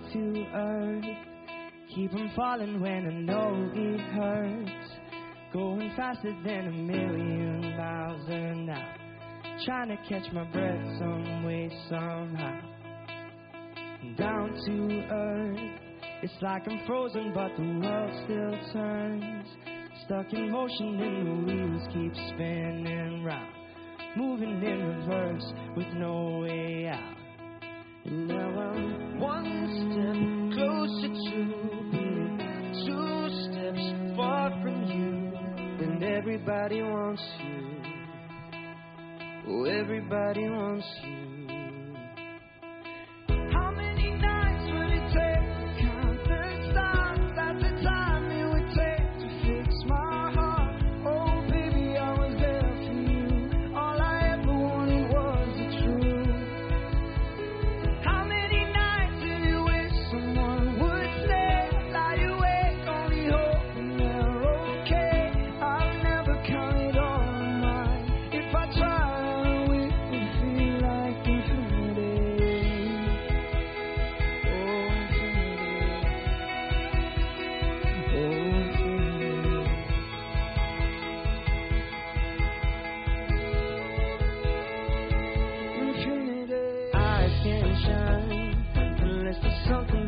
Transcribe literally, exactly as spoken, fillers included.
to earth. Keep on falling when I know it hurts. Going faster than a million miles an hour. Trying to catch my breath some way, somehow. Down to earth. It's like I'm frozen, but the world still turns. Stuck in motion and the wheels keep spinning round. Moving in reverse with no way out. And now I'm one step closer to being two steps far from you. And everybody wants you. Oh, everybody wants you. How many nights would it take to count the stars? That's the time it would take to fix my heart. Oh, baby, I was there for you. All I ever wanted was the truth. How many nights did you wish someone would stay? Lie awake, only hoping they're okay. I'll never count it all on mine. If I tried, it would feel like infinity. Oh, infinity. Oh, infinity. Infinity. Eyes can't shine unless there's something